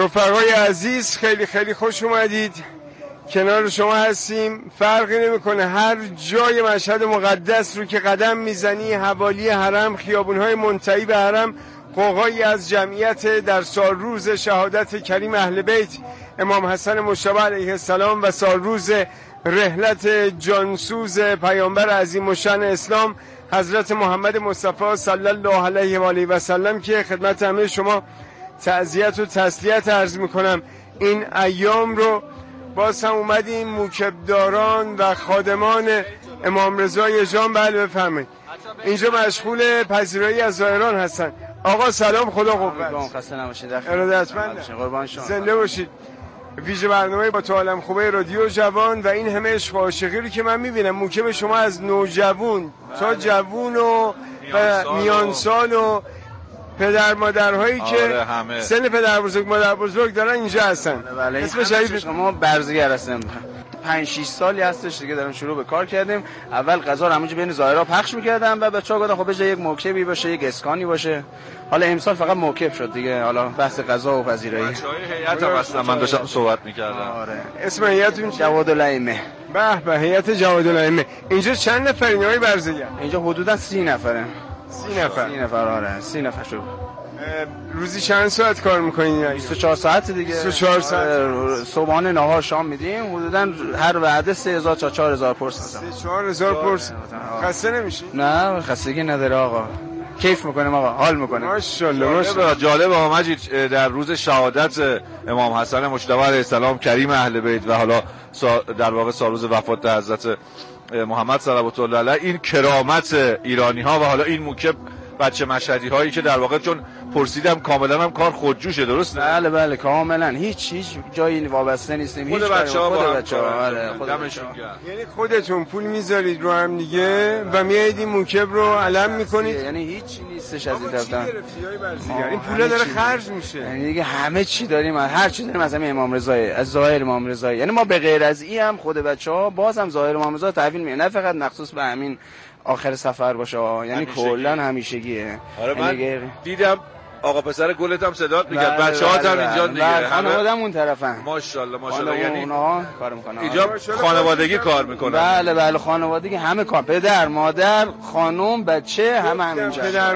رفقای عزیز خیلی خیلی خوش اومدید. کنار شما هستیم. فرقی نمیکنه هر جای مشهد مقدس رو که قدم میزنی، حوالی حرم، خیابونهای منتهی به حرم، قوقایی از جمعیت در سالروز شهادت کریم اهل بیت امام حسن مجتبی علیه السلام و سالروز رحلت جانسوز پیامبر عظیم الشأن اسلام حضرت محمد مصطفی صلی الله علیه و آله و سلم که خدمت همه شما تعزیت و تسلیت عرض میکنم. این ایام رو باز هم اومدیم موکبداران و خادمان امام رضای جان. بله بفرمایید. اینجا مشغول پذیرایی از زائران هستن. آقا سلام، خدا قوت. خسته نباشید. ارادتمند. قربان شما. زنده باشید. ویژه برنامه با تو عالم خوبه رادیو جوان و این همه عشق و عاشقی رو که من میبینم موکب شما از نوجوان تا جوون و میان سال و پدر مادرهایی که سن پدر بزرگ مادر بزرگ دارن اینجا هستن. بله. اسم شریف ما برزگر هستیم. 5-6 سالی هستش دیگه دارم شروع به کار کردیم. اول غذا رو همونجا بین زائرا پخش می‌کردم و بچه‌ها گفتن خب بجای یک موکبی باشه یک اسکانی باشه. حالا امسال فقط موکب شد دیگه. حالا بحث غذا و پذیرایی. بچه‌های هیئت هم هستن، من داشتم صحبت می‌کردم. آره. اسم هیئتتون جواد الائمه. به به، هیئت جواد الائمه. اینجا چند نفرین آقای برزگر؟ اینجا حدوداً 30 نفره. 30 نفر. 30 نفر آره. 30 نفر شد. روزی چند ساعت کار میکنین؟ 24 ساعت دیگه. 24 ساعت. صبحانه نهار شام میدیم. حدوداً هر وعده 3000 تا 4000 پرس مثلا. 4000 پرس. خسته نمیشی؟ نه خستگی نداره آقا. کیف میکنیم آقا، حال میکنیم. ماشاءالله ماشاءالله. جالب آقا مجید، در روز شهادت امام حسن مجتبی علیه السلام کریم اهل بیت و حالا در واقع سالروز وفات حضرت محمد صلوات الله علیه، این کرامت ایرانی ها و حالا این موکب بچه مشهدی هایی که در واقع چون پرسیدم کاملا هم کار خودجوشه، درسته؟ بله بله کاملا هیچ جایی وابسته نیستیم. خود بچه‌ها آره خودمشون. یعنی خودتون پول میذارید رو هم دیگه و میایید این موکب رو علم میکنید؟ یعنی هیچ نیستش از این طرف. این پولا داره خرج میشه. یعنی دیگه همه چی داریم، هر چی داریم از همین امام رضایی، از ظاهر امام رضایی. یعنی ما به غیر از این هم خود بچه‌ها باز هم ظاهر امام رضا تحویل میدن، نه فقط مخصوص به همین آخر سفر باشه، یعنی کلا همیشگیه. آره من دیدم آقا پسر گلت هم صدات میگه، بچه‌هات هم اینجا دیگه، خانواده‌م اون طرفن. ماشاءالله ماشاءالله. یعنی اونها کار میکنن اینجا خانوادگی کار میکنن. بله بله خانوادگی همه کار، پدر مادر خانم بچه همه همینجا. پدر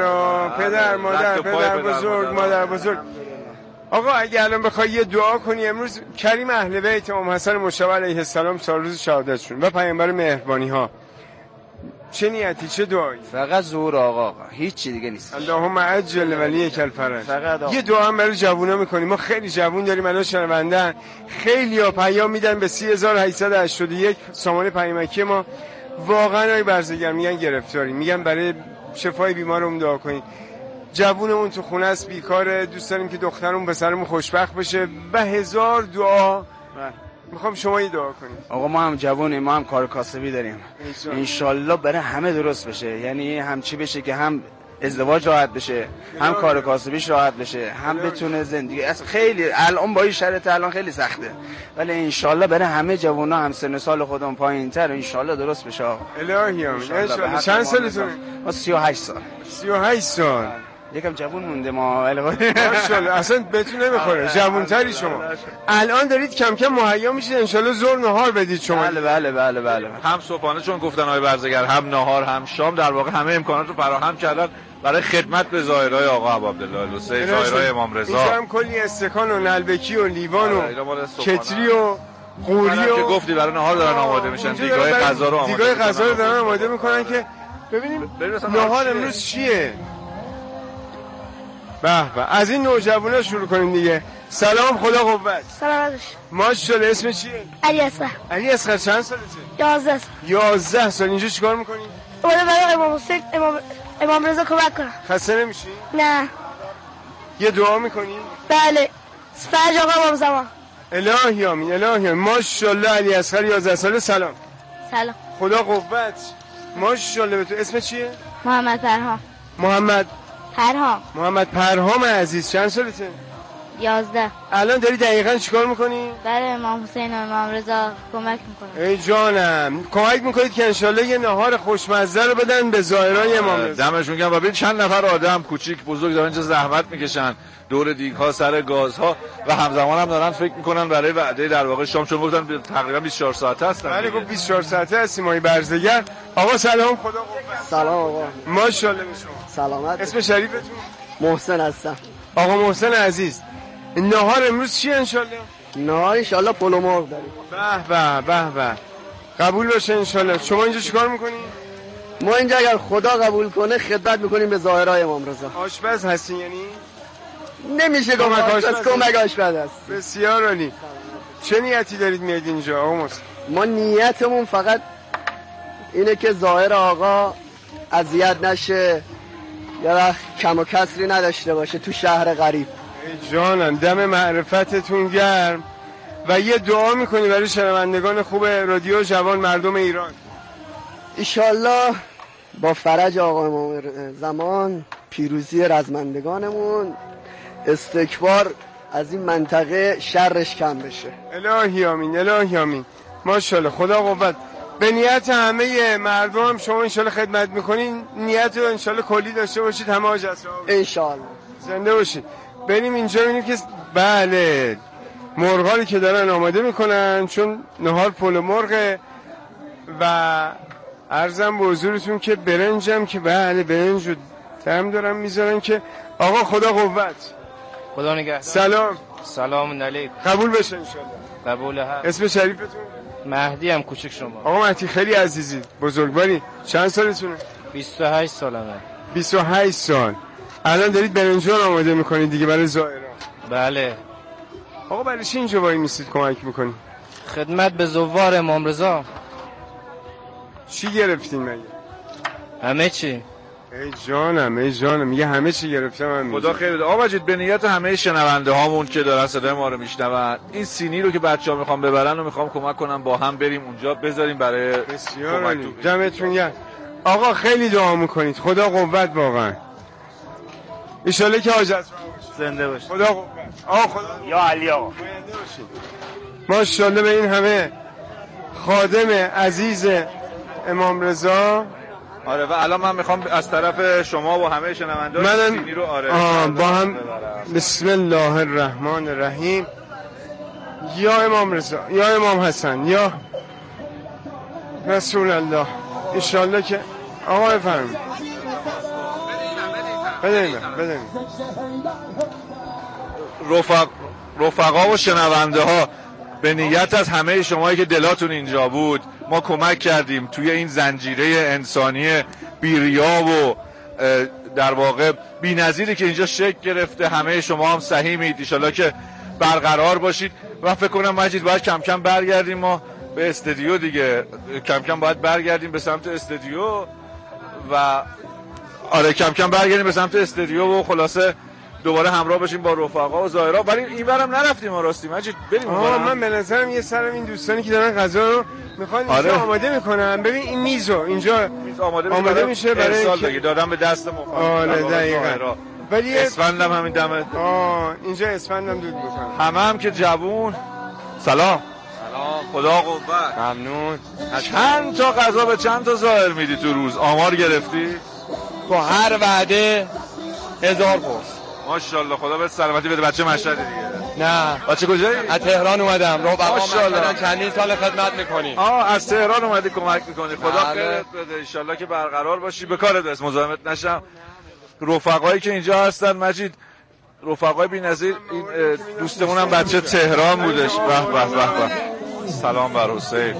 بزرگ مادر بزرگ. آقا اگه الان بخوای یه دعا کنی امروز کریم اهل بیت امام حسن مجتبی علیه السلام سالروز شهادتشون و پیامبر مهربانی ها، چه نیتی چه دعایی؟ فقط ظهور آقا، هیچ چی دیگه نیست. اللهم عجل ولیک الفرج. فقط یه دعا هم برای جوونا میکنیم. ما خیلی جوون داریم الان شنونده، خیلی‌ها پیام میدن به 3881 سامانه پیامکی ما. واقعا آی برزگر میگن گرفتاری، میگن برای شفای بیمارمون دعا کنید. جوونمون تو خونه است بیکاره، دوست داریم که دخترمون پسرمون خوشبخت بشه و هزار دعا. میخوام شما یه دعا کنید. آقا ما هم جوونیم، ما هم کار کاسبی داریم، انشالله برای همه درست بشه. یعنی هم چی بشه که هم ازدواج راحت بشه، هم کار کاسبیش راحت بشه، هم بتونه زندگی. اصلا خیلی الان با این شرایط الان خیلی سخته، ولی انشالله برای همه جوونا هم سن سال خودمون پایین‌تر انشالله درست بشه. الهی آمین. انشالله. چند سالتونه؟ ما 38 سال. 38 سال. یکم جوون مونده ما، ولی ماشاءالله اصلا بهتون نمیخوره، جوونتری شما. الان دارید کم کم مهیا میشید انشالله ظهر نهار بدید شما. بله. هم صبحانه چون گفتن آقای برزگر، هم نهار هم شام، در واقع همه امکانات رو فراهم کردن برای خدمت به زائرای آقا عبدالله الحسین، زائرای امام رضا. اینجا هم کلی استکان و نلبکی و لیوان و کتری و قوری و که گفتی برای نهار دارن آماده میشن، دیگای غذا رو دارن آماده میکنن که ببینیم نهار امروز چیه. به به، از این نوجوانا شروع کنیم دیگه. سلام، خدا قوت. سلام. ماشاءالله. اسم چیه؟ علی اصغر. علی اصغر چند سالته؟ 11 سال. 11 سال. اینجا چیکار میکنی؟ اومدم برای امام حسین امام رضا کمک کنم. خسته نمیشی؟ نه. یه دعا میکنی؟ بله. فرج آقا امام زمان. الهی آمین. ماشاءالله. علی اصغر 11 ساله. سلام. خدا قوت. ماشاءالله. به تو اسم چیه؟ محمد پرهام. محمد پرهام عزیز چند سالته؟ 11. الان داری دقیقاً چیکار میکنی؟ برای امام حسین و امام رضا کمک میکنم. ای جانم، کمک میکنید که انشالله یه نهار خوشمزه رو بدن به زائرای امام رضا. دمشون گرم. و ببین چند نفر آدم کوچیک بزرگ دارن اینجا زحمت میکشن دور دیگ‌ها سر گازها و همزمان هم دارن فکر میکنن برای وعده در واقع شام، چون گفتن تقریبا 24 ساعته هستن. بله گفت 24 ساعته هستیم ما برزگر. آقا سلام، خدا قوت. سلام آقا. ماشاءالله به شما. سلامت. اسم شریفتون؟ محسن هستم. آقا محسن عزیز، نهار امروز چیه انشالله؟ نهار انشالله پلو مرغ داریم. به قبول باشه انشالله. شما اینجا چیکار میکنی؟ ما اینجا اگر خدا قبول کنه خدمت میکنیم به زائرای امام رضا. آشپز هستین یعنی؟ نمیشه گفت آشپز، کمک آشپز هست. بسیار عالی. چه نیتی دارید میاد اینجا آقا محسن؟ ما نیتمون فقط اینه که زائر آقا اذیت نشه یا وقت کم و کسری نداشته باشه تو شهر غریب. ای جانم، دم معرفتتون گرم. و یه دعا میکنی برای شنوندگان خوب رادیو جوان مردم ایران؟ ایشالله با فرج آقا امام زمان، پیروزی رزمندگانمون، استکبار از این منطقه شرش کم بشه. الهی آمین، الهی آمین. ماشاءالله، خدا قوت. به نیت همه مردم هم شما انشالله خدمت میکنین، نیت رو انشالله کلی داشته باشید همه حاج اسرار انشالله. زنده باشید. بریم اینجا ببینیم که بله مرغانی که دارن آماده میکنن، چون نهار پلو مرغه و عرضم به حضورتون که برنجم که بله برنج رو تم دارن میذارن که آقا خدا قوت. خدا نگهدار. سلام علیکم. قبول بشه انشالله. قبول هست. اسم شریفتون؟ مهدی هم کوچک شما. آقا مهدی خیلی عزیزی، بزرگواری. چند سالتونه؟ 28 سالمه. 28 سال. الان دارید برنجان آماده میکنید دیگه برای زائران؟ بله. آقا برای چی اینجا وای میسید کمک میکنید؟ خدمت به زوار امام رضا. چی گرفتین مگه؟ همه چی. ای جانم میگه همه چی گرفتم من. خدا خیر بده. آقا مجید به نیت همه شنونده هامون که دارن صدای ما رو میشنون، این سینی رو که بچه‌ها میخوام ببرن و میخوام کمک کنم با هم بریم اونجا بذاریم برای بسیار عالی. دمتون گرم. آقا خیلی دعا میکنید، خدا قوت واقعا. ان شاءالله که حاجت زنده باشه. خدا قوت. آقا خدا یا علی آقا. ماشاءالله به این همه خادم عزیز امام رضا. آره و الان من میخوام از طرف شما و همه شنوندگان سینی رو با هم بسم الله الرحمن الرحیم. یا امام رضا، یا امام حسن، یا رسول الله. ان شاءالله که آقا بفرمایید. بدیم. رفقا و شنونده ها، به نیت از همه شمایی که دلاتون اینجا بود ما کمک کردیم توی این زنجیره انسانی بیریا و در واقع بی‌نظیری که اینجا شکل گرفته. همه شما هم سهیمید، ان شاءالله که برقرار باشید. و فکر کنم مجید باید کم کم برگردیم ما به استودیو دیگه، کم کم باید برگردیم به سمت استودیو و آره کم کم برگردیم به سمت استودیو و خلاصه دوباره همراه باشیم با رفقا و زائرا. ولی اینورم نرفتیم ما راستی مجید، بریم من به نظرم یه سرم این دوستانی که دارن غذا رو میخوان اینجا آماده میکنن. ببین این میزو اینجا آماده میشه برای اینکه دادم به دست ما. آره دقیقاً. ولی اسفندم همین دمه. اینجا اسفندم دود میکنن. هم که جوون. سلام. خدا قوت. ممنون. چند تا غذا به چند تا زائر میدی تو روز؟ آمار گرفتی؟ با هر وعده 1000 قرص. ماشاءالله خدا به سلامتی بده. بچه مشهد دیگه؟ نه. بچه کجایی؟ از تهران اومدم. ماشاءالله چندین سال خدمت میکنیم. از تهران اومدی کمک میکنی. خدا خیرت بده. ان شاءالله که برقرار باشی، به کارت برس، مزاحمت نشم. رفقایی که اینجا هستن مجید، رفقای بی‌نظیر. این دوستمون هم بچه تهران بودش. به سلام بر حسین.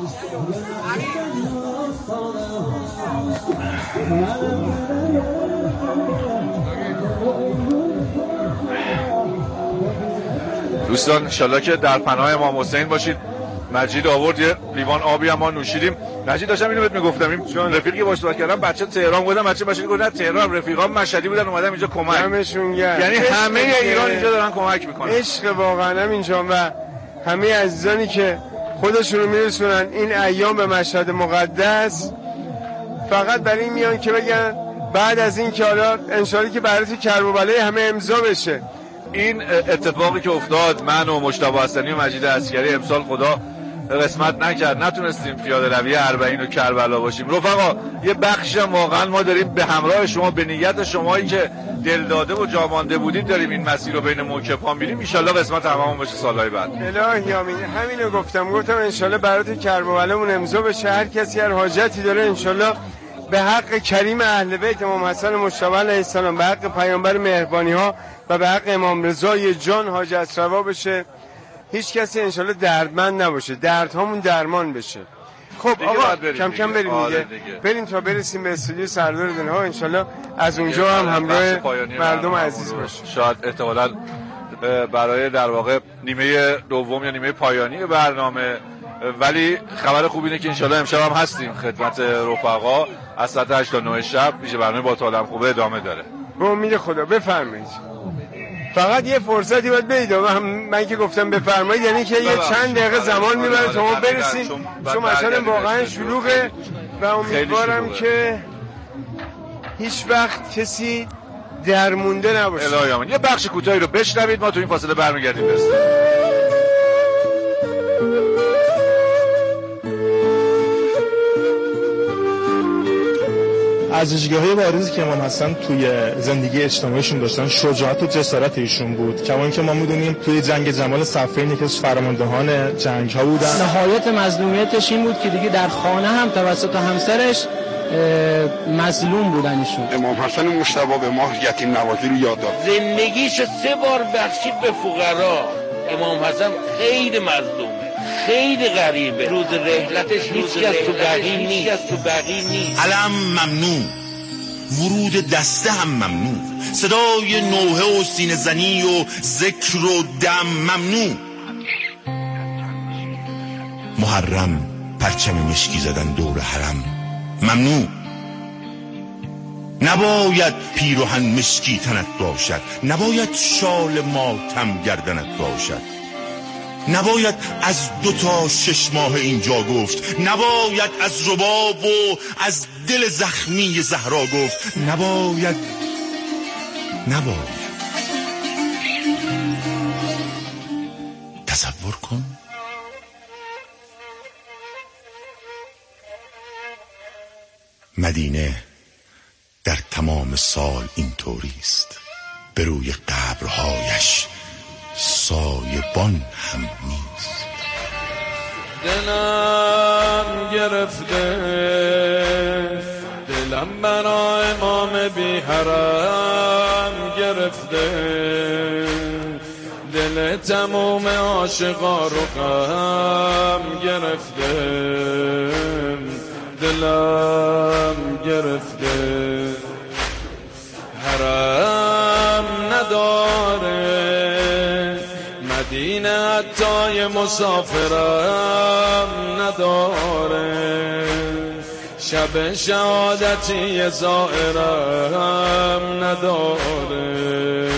دوستان انشالله که در پناه امام حسین باشید. مجید آورد یه لیوان آبی هم ما نوشیدیم. مجید داشتم اینو بهت میگفتم، این رفیقی باهاش صحبت کردم، بچه تهران بودن، بچه گفتن تهران، رفیقام مشهدی بودن اومدم اینجا کمک. همشون گرم. یعنی همه ایران اینجا دارن کمک میکنن. عشق واقعا اینجا و همه عزیزانی که خودشون رو میرسونن این ایام به مشهد مقدس، فقط برای این میان که بگن بعد از این که حالا انشالله که برای کرب و بلای همه امضا بشه این اتفاقی که افتاد، من و مجتبی حسنی و مجید عسکری امسال خدا قسمت نکرد نتونستیم پیاده روی اربعین و کربلا باشیم. رفقا یه بخشی هم واقعا ما داریم به همراه شما، به نیت شمایی که دل داده و جا مانده بودید داریم این مسیر رو بین موکب‌ها میریم. ان شاءالله قسمت تمام بشه سالهای بعد. الهی آمین. همینو گفتم ان شاءالله برات کربلامون امضا بشه. هر کسی هر حاجتی داره ان شاءالله به حق کریم اهل بیت امام حسن مجتبی علیه السلام، به حق پیامبر مهربانی ها و به حق امام رضای جان حاجت روا بشه. هیچ کسی انشالله دردمند نباشه، دردهامون درمان بشه. خب آقا کم کم بریم دیگه. بریم تا برسیم به استودیو سردار دلها. انشالله از اونجا هم همراه مردم عزیز باشه. شاید احتمالاً برای در واقع نیمه دوم یا نیمه پایانی برنامه، ولی خبر خوب اینه که انشالله امشب هم هستیم خدمت رفقا از ساعت 8 تا 9 شب. میشه برنامه با طالب خوبه ادامه داره. به امید خدا. بفرمایید. فقط یه فرصتی باید بدید. من که گفتم بفرمایید یعنی که یه چند دقیقه زمان میبره تا ما برسیم، چون مثلا واقعا شلوغه و امیدوارم که هیچ وقت کسی درمونده نباشه. الهی آمین. یه بخش کوتاهی رو بشنوید، ما تو این فاصله برمیگردیم برسیم. از ویژگی‌های بارزی که امام حسن توی زندگی اجتماعیشون داشتن شجاعت و جسارت ایشون بود. کما اینکه ما می‌دونیم توی جنگ جمال صفین یکی از فرماندهان جنگ‌ها بودن. نهایت مظلومیتش این بود که دیگه در خانه هم توسط همسرش مظلوم بودن ایشون. امام حسن مجتبی به ما یتیم نوازی رو یاد داد. زندگیش 3 بار بخشید به فقرا. امام حسن خیلی مظلومه، خیلی غریبه. روز رحلتش هیچ کس تو بقی نیست. علم ممنوع، ورود دسته هم ممنوع، صدای نوحه و سینه زنی و ذکر و دم ممنوع. محرم پرچم مشکی زدن دور حرم ممنوع. نباید پیراهن مشکی تنت باشد، نباید شال ماتم گردنت باشد، نباید از 2 تا 6 ماه اینجا گفت، نباید از رباب و از دل زخمی زهرا گفت، نباید تصور کن مدینه در تمام سال اینطوری است، به روی قبرهایش سایبان هم نیست. دلم گرفته، دلم برای امام بی حرم گرفته، دل تموم عاشقا رو غم گرفته، دلم گرفته. حرم نداره مدینه، حتی مسافرم نداره، شب شهادتی زائرم نداره،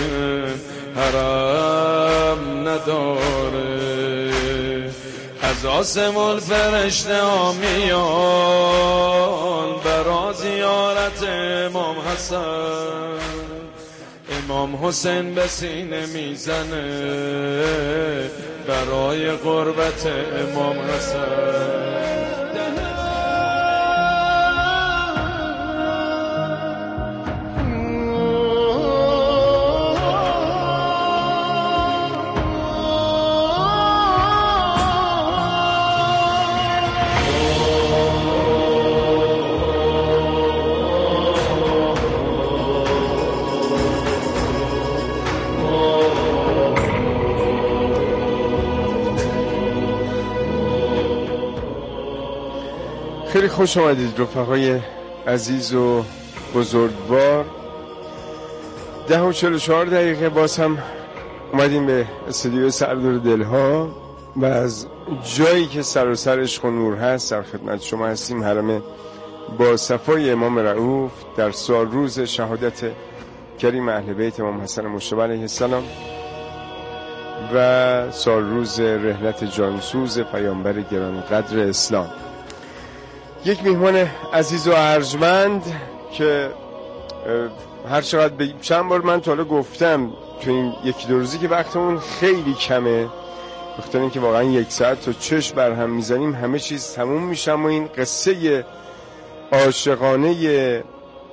حرم نداره. از آسمون فرشته ها میان برا زیارت امام حسن، امام حسین به سینه میزنه برای قربت امام حسن. خیلی خوش آمدید رفقای عزیز و بزرگوار. 10:44 باز هم اومدیم به استودیو سردار دلها و از جایی که سر و سر عشق و نور هست در خدمت شما هستیم. حرم با صفای امام رؤوف در سال روز شهادت کریم اهل بیت امام حسن مجتبی علیه السلام و سال روز رحلت جانسوز پیامبر گرانقدر اسلام. یک میهمان عزیز و ارجمند که هر چقدر چند بار من تا حالا گفتم تو این یکی دو روزی که وقتمون خیلی کمه، بخاطر اینکه واقعا 1 ساعت تا چشم بر هم میزنیم همه چیز تموم میشه و این قصه عاشقانه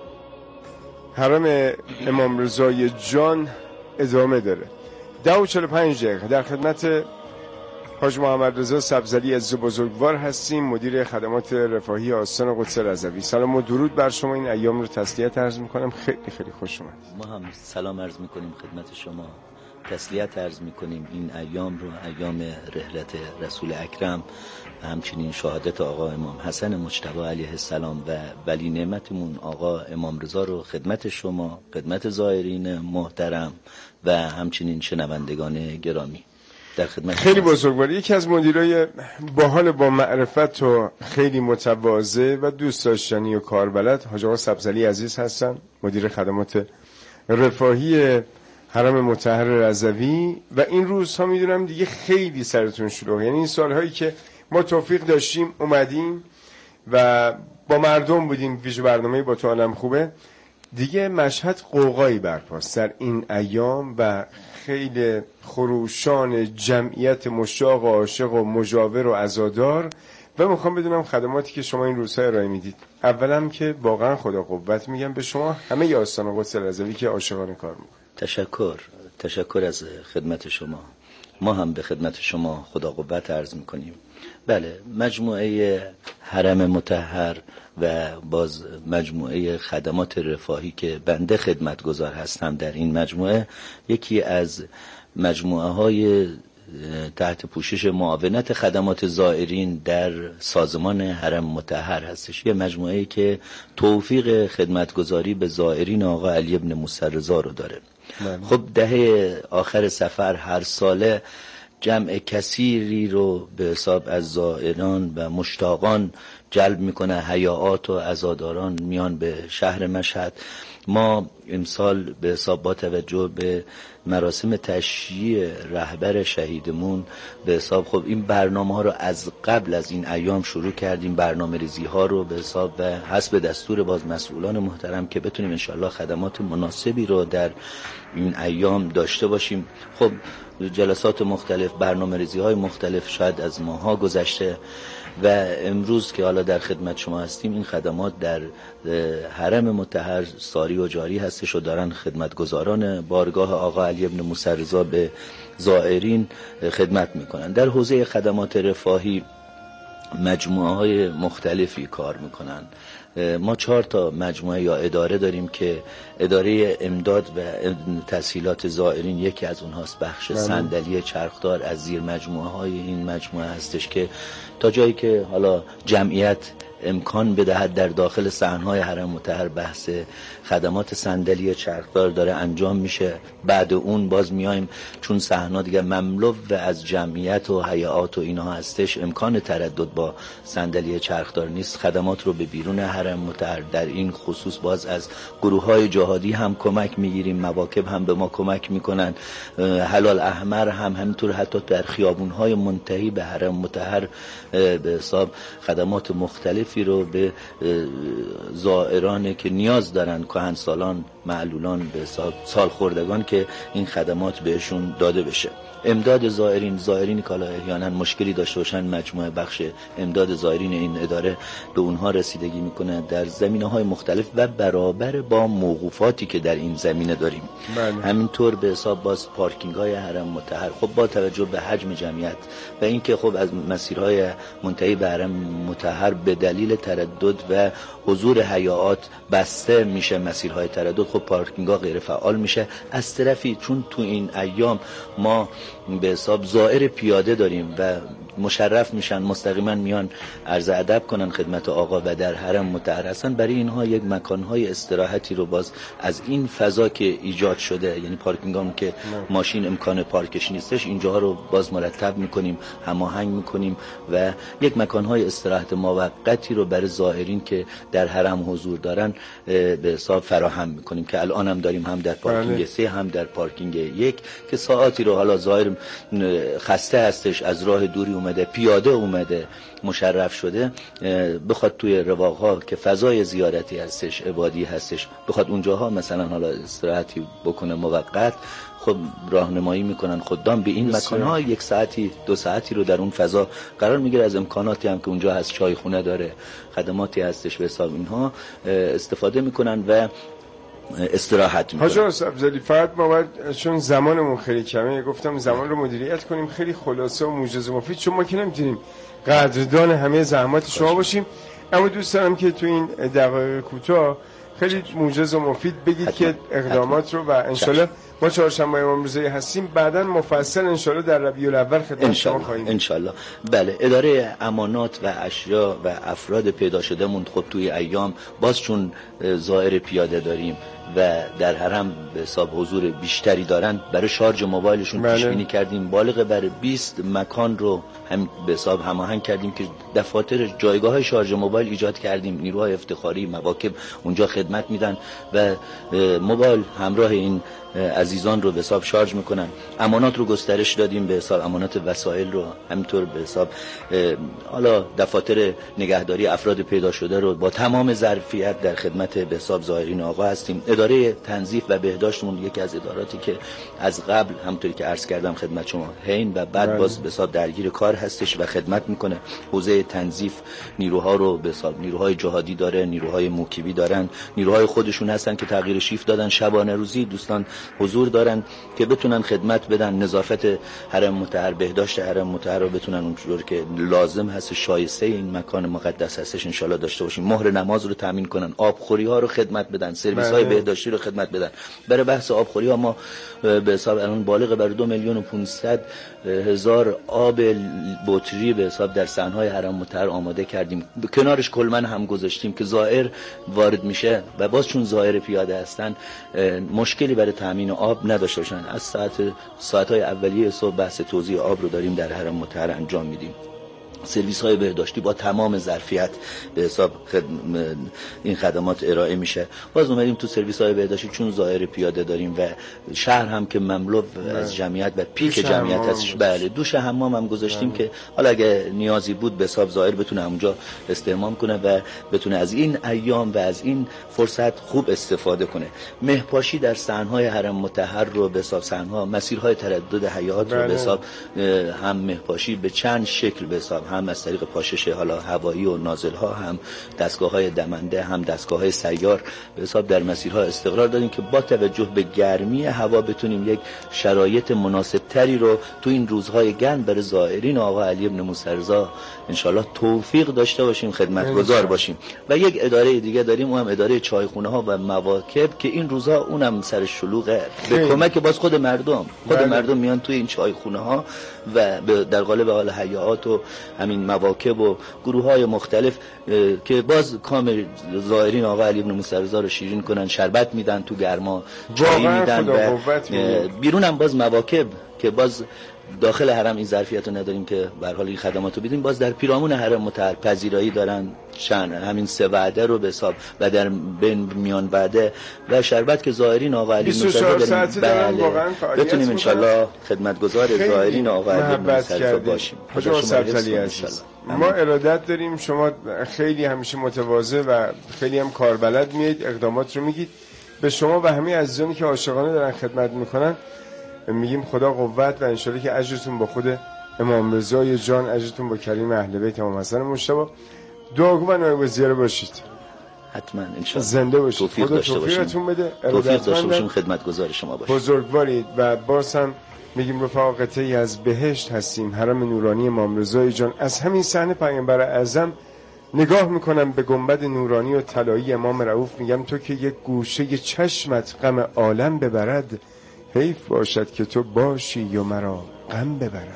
حرم امام رضای جان ادامه داره. 10:45 در خدمت حاج محمد رضا سبزعلی عزیز بزرگوار هستیم، مدیر خدمات رفاهی آستان قدس رضوی. سلام و درود بر شما. این ایام رو تسلیت عرض میکنم، خیلی خیلی خوش اومدید. ما هم سلام عرض میکنیم خدمت شما، تسلیت عرض میکنیم. این ایام رو ایام رحلت رسول اکرم و همچنین شهادت آقا امام حسن مجتبی علیه السلام و ولی نعمتمون آقا امام رضا رو خدمت شما، خدمت زائرین محترم و همچنین شنوندگان گرامی در خدمت. خیلی بزرگوار. یکی از مدیرای باحال با معرفت و خیلی متواضع و دوست داشتنی و کاربلد حاج آقا سبزعلی عزیز هستن، مدیر خدمات رفاهی حرم مطهر رضوی. و این روزها میدونم دیگه خیلی سرتون شلوغه، یعنی این سالهایی که ما توفیق داشتیم اومدیم و با مردم بودیم، ویژه برنامه با تو عالم خوبه، دیگه مشهد قوقایی برپاست در این ایام و خیلی خروشان جمعیت مشتاق و عاشق و مجاور و عزادار. و میخوام بدونم خدماتی که شما این روزها ارائه میدید، اولم که واقعا خدا قوت میگم به شما همه آستان قدس رضوی که عاشقانه کار میکنید. تشکر از خدمت شما. ما هم به خدمت شما خدا قوت عرض میکنیم. بله، مجموعه حرم مطهر و باز مجموعه خدمات رفاهی که بنده خدمتگزار هستم در این مجموعه، یکی از مجموعه های تحت پوشش معاونت خدمات زائرین در سازمان حرم مطهر هستش. یه مجموعه که توفیق خدمتگزاری به زائرین آقا علی ابن موسی رضا رو داره. خب دهه آخر سفر هر ساله جمع کثیری رو به حساب از زائران و مشتاقان جلب میکنه، حیاات و عزاداران میان به شهر مشهد. ما امسال به حساب با توجه به مراسم تشییع رهبر شهیدمون به حساب خب این برنامه ها رو از قبل از این ایام شروع کردیم، برنامه ریزی ها رو به حساب و حسب دستور باز مسئولان محترم که بتونیم انشالله خدمات مناسبی رو در این ایام داشته باشیم. خب جلسات مختلف، برنامه ریزی های مختلف شاید از ماها گذشته و امروز که حالا در خدمت شما هستیم این خدمات در حرم مطهر ساری و جاری هستش و دارن خدمتگزاران بارگاه آقا علی ابن موسی رضا به زائرین خدمت میکنن. در حوزه خدمات رفاهی مجموعه های مختلفی کار میکنن. ما 4 تا مجموعه یا اداره داریم که اداره امداد و تسهیلات زائرین یکی از اونهاست. بخش صندلی چرخدار از زیر مجموعه های این مجموعه هستش که تا جایی که حالا جمعیت امکان بدهد در داخل صحنهای حرم مطهر بحث خدمات صندلی چرخدار داره انجام میشه. بعد اون باز میایم چون صحنها دیگه مملو و از جمعیت و حیاات و اینها هستش، امکان تردد با صندلی چرخدار نیست. خدمات رو به بیرون حرم مطهر در این خصوص باز از گروه‌های جهادی هم کمک میگیریم، مواکب هم به ما کمک میکنن، هلال احمر هم همینطور، حتی در خیابون‌های منتهی به حرم مطهر به حساب خدمات مختلفی رو به زائران که نیاز دارن، کهنسالان، معلولان، به حساب سالخوردگان که این خدمات بهشون داده بشه. امداد زائرین که حالا احیانا مشکلی داشته باشن، مجموعه بخش امداد زائرین این اداره به اونها رسیدگی میکنه در زمینه‌های مختلف و برابر با موقوفاتی که در این زمینه داریم. همینطور به حساب باز پارکینگ‌های حرم مطهر، خب با توجه به حجم جمعیت و اینکه خب از مسیرهای منتهی به حرم مطهر به دلیل تردد و حضور حیاات بسته میشه مسیرهای تردد، خب پارکینگ‌ها غیر فعال میشه. از طرفی چون تو این ایام ما به حساب زائر پیاده داریم و مشرف میشن مستقیما میان عرض ادب کنن خدمت آقا و در حرم مطهر هستن، برای اینها یک مکانهای استراحتی رو باز از این فضا که ایجاد شده، یعنی پارکینگ هم که ماشین امکان پارکش نیستش، اینجاها رو باز مرتب میکنیم، هماهنگ میکنیم و یک مکانهای استراحت موقتی رو برای زائرین که در حرم حضور دارن به حساب فراهم میکنیم که الان هم داریم، هم در پارکینگ 3 هم در پارکینگ 1 که ساعاتی رو حالا زائر خسته هستش، از راه دوری اومده، پیاده اومده، مشرف شده، بخواد توی رواق‌ها که فضای زیارتی هستش، عبادی هستش، بخواد اونجاها مثلا حالا استراحتی بکنه موقت، خب راهنمایی میکنن خدام به این مکان‌ها 1 ساعتی 2 ساعتی رو در اون فضا قرار میگیره. از امکاناتی هم که اونجا هست، چای خونه داره، خدماتی هستش به حساب اینها استفاده میکنن و استراحت میکنن. حاج آقا افضلی، فقط ما باید چون زمانمون خیلی کمه گفتم زمان رو مدیریت کنیم، خیلی خلاصه و موجز و مفید، چون ما که نمیتونیم قدردان همه زحمات شما باشیم، اما دوست دارم که تو این دقایق کوتاه خیلی موجز و مفید بگید که اقدامات رو، و انشالله ما چهارشنبه امام رضایی هستیم، بعداً مفصل انشالله در ربیع الاول خدمت شما خواهیم. انشالله. بله، اداره امانات و اشیا و افراد پیدا شدهمون خب توی ایام باز چون زائر پیاده داریم و در حرم به حساب حضور بیشتری دارن، برای شارژ موبایلشون پیش بینی کردیم بالغ بر 20 مکان رو هم به حساب هماهنگ کردیم که دفاتر جایگاه شارژ موبایل ایجاد کردیم. نیروهای افتخاری مواکب اونجا خدمت میدن و موبایل همراه این عزیزان رو به حساب شارژ میکنن. امانات رو گسترش دادیم به حساب امانات وسایل رو، همینطور به حساب حالا دفاتر نگهداری افراد پیدا شده رو با تمام ظرفیت در خدمت به حساب زائرین آقا هستیم. اداره تنظیف و بهداشتمون یکی از اداراتی که از قبل همونطوری که عرض کردم خدمت شما هین و بعد باز به حساب درگیر کار هستش و خدمت میکنه. حوزه تنظیف نیروها رو به حساب نیروهای جهادی داره، نیروهای موکبی دارن، نیروهای خودشون هستن که تغییر شیفت دادن، شبانه روزی دوستان حضور دارن که بتونن خدمت بدن، نظافت حرم مطهر، بهداشت حرم مطهر رو بتونن اونجوری که لازم هست شایسته این مکان مقدس هستش ان شاءالله داشته باشیم. مهر نماز رو تامین کنن، آبخوری ها رو خدمت بدن، سرویس های بهداشتی رو خدمت بدن. برای بحث آبخوری ها ما به حساب الان بالغ بر 2,500,000 آب بطری به حساب در صحنهای حرم مطهر آماده کردیم. کنارش کلمن هم گذاشتیم که زائر وارد میشه و باز چون زائر پیاده هستن مشکلی برای تامین آب نداشته باشن. از ساعت‌های اولیه صبح بحث توزیع آب رو داریم در حرم مطهر انجام میدیم. سرویس های بهداشتی با تمام ظرفیت به حساب این خدمات ارائه میشه. باز اومدیم تو سرویس های بهداشتی چون زائر پیاده داریم و شهر هم که مملو از جمعیت و پیک جمعیت هستش، بله دوش حمام هم گذاشتیم که حالا اگه نیازی بود به حساب زائر بتونه اونجا استحمام کنه و بتونه از این ایام و از این فرصت خوب استفاده کنه. مهپاشی در صحنهای حرم مطهر رو به حساب صحنها مسیرهای تردد حیات رو به حساب هم مهپاشی به چند شکل به حساب، هم از طریق پاشش حالا هوایی و نازل ها، هم دستگاه‌های دمنده، هم دستگاه‌های سیار به حساب در مسیرها استقرار دادیم که با توجه به گرمی هوا بتونیم یک شرایط مناسب تری رو تو این روزهای گرم برای زائرین آقا علی بن موسی رضا ان شاءالله توفیق داشته باشیم، خدمتگزار باشیم. و یک اداره دیگه داریم، اونم اداره چایخونه ها و مواکب که این روزها اونم سر شلوغه به کمک باز خود مردم میان توی این چایخونه ها و در قالب حال حیات و همین مواکب و گروه‌های مختلف که باز کام زائرین آقا علی بن موسی رضا رو شیرین کنن، شربت میدن تو گرما، چای میدن و بیرون هم باز مواکب که باز داخل حرم این ظرفیت رو نداریم که به هر حال این خدمات رو بدیم. باز در پیرامون حرم مطهر پذیرایی دارن، همین 3 وعده رو به حساب و در بین میان وعده و شربت که زائرین آقا علی بن موسی رضا بتونیم ان شاءالله خدمتگزار زائرین آقا علی بن موسی رضا باشیم. حاج افضلی عزیز، ما ارادت داریم، شما خیلی همیشه متواضع و خیلی هم کاربلد میید، اقدامات رو میگید. به شما و همه عزیزانی که عاشقانه دارن خدمت میکنن میگیم خدا قوت و انشالله که اجرتون با خود امام رضای جان، اجرتون با کریم اهل بیت امام حسن مجتبی. دعاگو و نایب الزیاره باشید. حتما انشالله زنده باشید. توفیق داشته باشیم. توفیق داشته باشیم، خدمتگزار شما باشیم. بزرگوارید و باز هم میگیم رفقا قطعی از بهشت هستیم، حرم نورانی امام رضای جان. از همین صحنه پیامبر اعظم نگاه میکنم به گنبد نورانی و طلایی امام رؤوف، میگم تو که یک گوشه چشمت غم عالم ببرد، حیف باشد که تو باشی و مرا غم ببرد.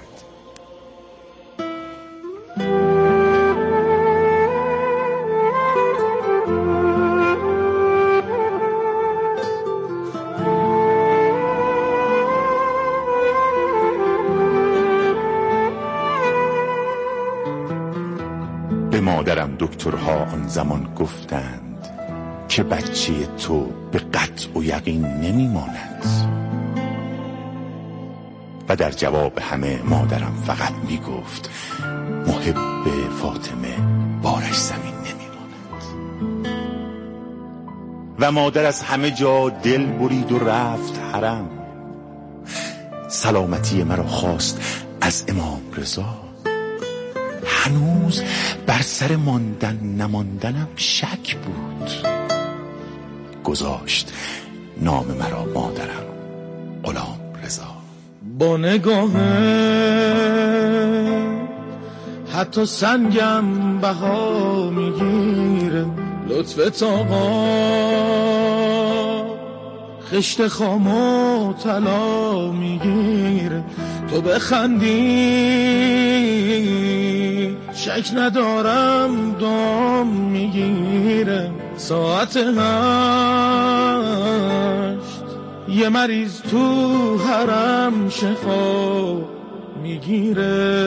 به مادرم دکترها آن زمان گفتند که بچه تو به قطع و یقین نمیماند و در جواب همه مادرم فقط میگفت محب فاطمه بارش زمین نمیماند. و مادر از همه جا دل برید و رفت حرم. سلامتی مرا خواست از امام رضا. هنوز بر سر ماندن نماندنم شک بود. گذاشت نام مرا مادرم غلام رضا. با نگاهه حتی سنگم بها میگیره. لطفت آقا خشت خام و طلا میگیره. تو بخندی شک ندارم دام میگیره. ساعت 8 یه مریض تو حرم شفا میگیره.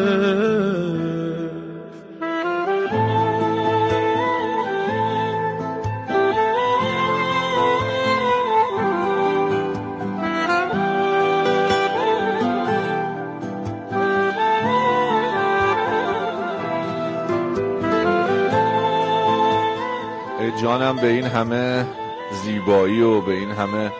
جانم به این همه زیبایی و به این همه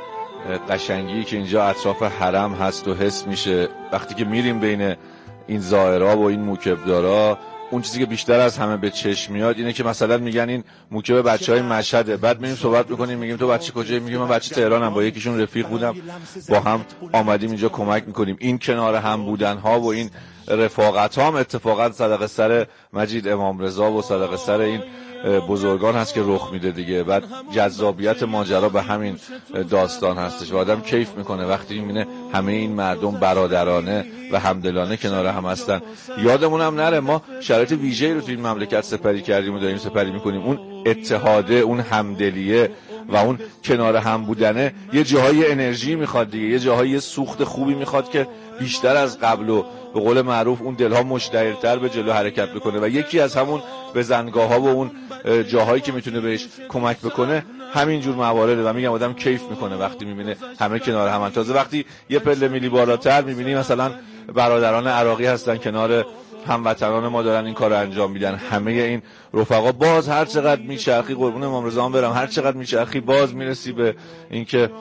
قشنگی که اینجا اطراف حرم هست و حس میشه وقتی که میریم بین این زائرها و این موکبدارا. اون چیزی که بیشتر از همه به چشم میاد اینه که مثلا میگن این موکب بچهای مشهده، بعد میریم صحبت میکنیم میگیم تو بچه کجایی؟ میگیم من بچه تهرانم، با یکیشون رفیق بودم، با هم آمدیم اینجا کمک میکنیم. این کنار هم بودن ها و این رفاقت ها هم اتفاقا صدقه سر مجید امام رضا و صدقه سر این بزرگان هست که رخ میده دیگه. بعد جذابیت ماجرا به همین داستان هستش و آدم کیف میکنه وقتی میبینه همه این مردم برادرانه و همدلانه کنار هم هستن. یادمون هم نره ما شرایط ویژه‌ای رو توی این مملکت سپری کردیم و داریم سپری میکنیم. اون اتحاده، اون همدلیه و اون کنار هم بودنه یه جاهای انرژی میخواد دیگه، یه جاهای سوخت خوبی میخواد که بیشتر از قبل و به قول معروف اون دلها مشتعل‌تر به جلو حرکت بکنه. و یکی از همون بزنگاه‌ها و اون جاهایی که میتونه بهش کمک بکنه همین جور موارده و میگم آدم کیف میکنه وقتی میبینه همه کنار هم. تازه وقتی یه پله میلی بالاتر میبینی مثلا برادران عراقی هستن کنار هموطنان ما دارن این کارو انجام میدن. همه این رفقا باز هر چقدر میچرخی، قربون امام رضا هم برم، هر چقدر میچرخی باز میرسی به اینکه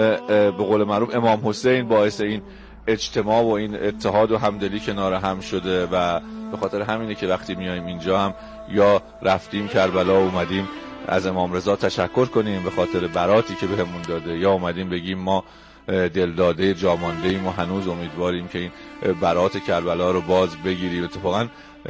به قول معروف امام حسین باعث این اجتماع و این اتحاد و همدلی کنار هم شده. و به خاطر همینه که وقتی میایم اینجا هم یا رفتیم کربلا و اومدیم از امام رضا تشکر کنیم به خاطر براتی که بهمون داده، یا اومدیم بگیم ما دلداده جامانده ایم و هنوز امیدواریم که این برات کربلا رو باز بگیریم. اتفاقا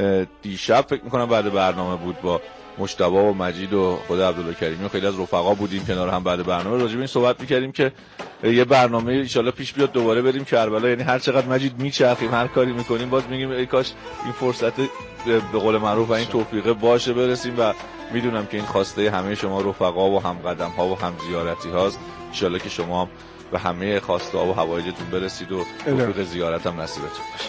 دیشب فکر میکنم بعد برنامه بود با مجتبی و مجید و خود عبدالله کریمی و خیلی از رفقا بودیم کنار هم بعد برنامه راجع به این صحبت می‌کردیم که یه برنامه ان شاءالله پیش بیاد دوباره بریم کربلا. یعنی هر چقدر مجید میچرخیم هر کاری میکنیم باز میگیم ای کاش این فرصت به قول معروف و این توفیق باشه برسیم. و میدونم که این خواسته همه شما رفقا و هم قدم ها و هم زیارتی هاست. ان شاءالله که شما به همه خواسته ها و حوایجتون برسید و توفیق زیارت هم نصیبتون بشه.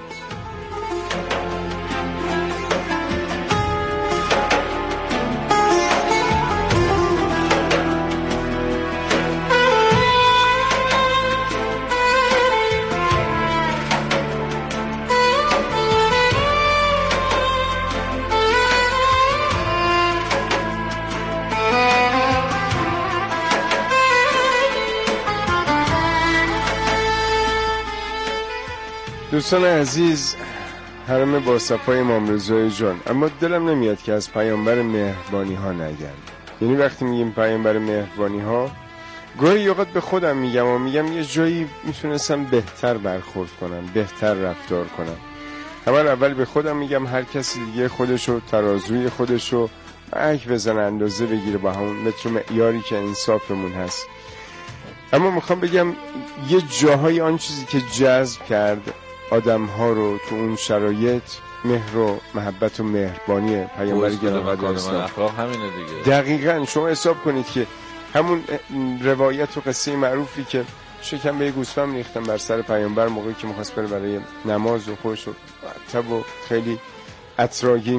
دوستان عزیز، حرم با صفای امام رضا جان، اما دلم نمیاد که از پیامبر مهربانی ها نگم. یعنی وقتی میگیم پیامبر مهربانی ها گاهی اوقات به خودم میگم و میگم یه جایی میتونستم بهتر برخورد کنم، بهتر رفتار کنم. اول به خودم میگم هر کسی دیگه خودشو ترازوی خودشو محک بزنه، اندازه بگیره با همون متر معیاری که انصافمون هست. اما میخوام بگم یه جاهای آن چیزی که جذب کرد آدم ها رو تو اون شرایط مهر و محبت و مهربانی پیامبر گرامی اسلام همینه دیگه. دقیقاً شما حساب کنید که همون روایت و قصه معروفی که شکم به گوسفند ریختن بر سر پیامبر موقعی که می‌خواست بره برای نماز و خوش و مرتب و خیلی عطراگی